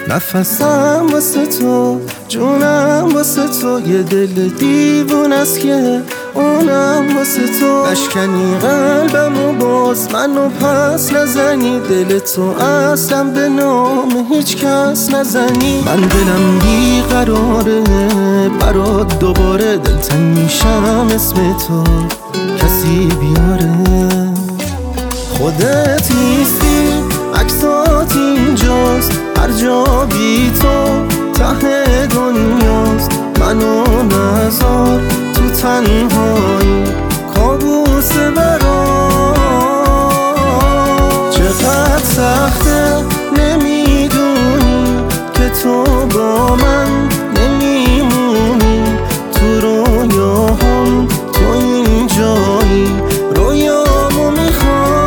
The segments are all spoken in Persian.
نفسم واسه تو، جونم واسه تو، یه دل دیوون است که اونم واسه تو. نشکنی قلبمو باز منو پس نزنی، دل تو اصلا به نام هیچ کس نزنی. من دلم بیقراره برات دوباره، دلتنگ میشم اسم تو کسی بیاره. خودت نیستی عکسات اینجاست، هر جا بی تو ته دنیاست. منو نذار تو تنهایی کابوس برام. چقدر سخته نمیدونی که تو با من نمیمونی، تو رویاهم تو اینجایی، رویامو میخوام.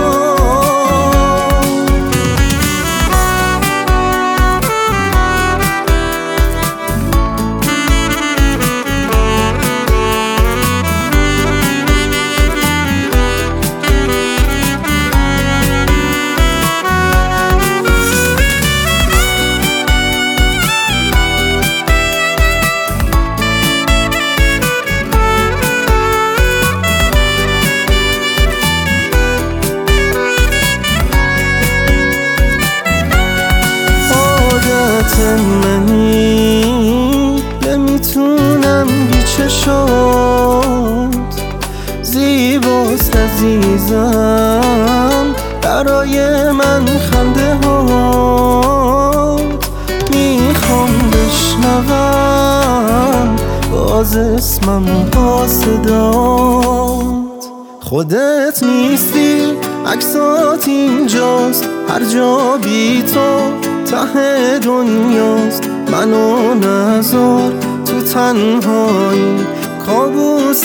منی نمیتونم بی چشات، زیباست عزیزم برای من خنده هات. میخوام بشنوم باز اسمم با صدات. خودت نیستی عکسات اینجاست، هر جا بی تو ته دنیاست. منو نذار تو تنهایی کابوس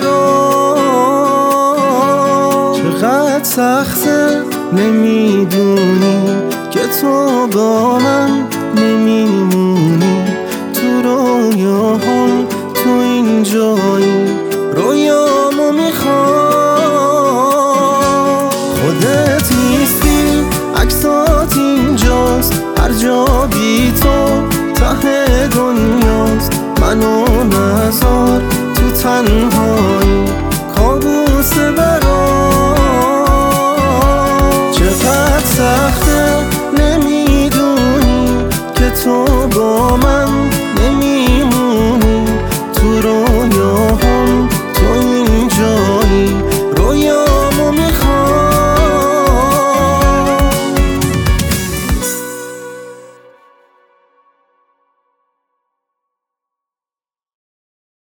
برام. چقدر سخته نمیدونی که تو با من نمیمونی، تو رویاهم تو اینجایی، رویامو میخوام. خودت نیستی عکسات اینجاست، هر جا بی تو ته دنیاست. منو نذار تو تنهایی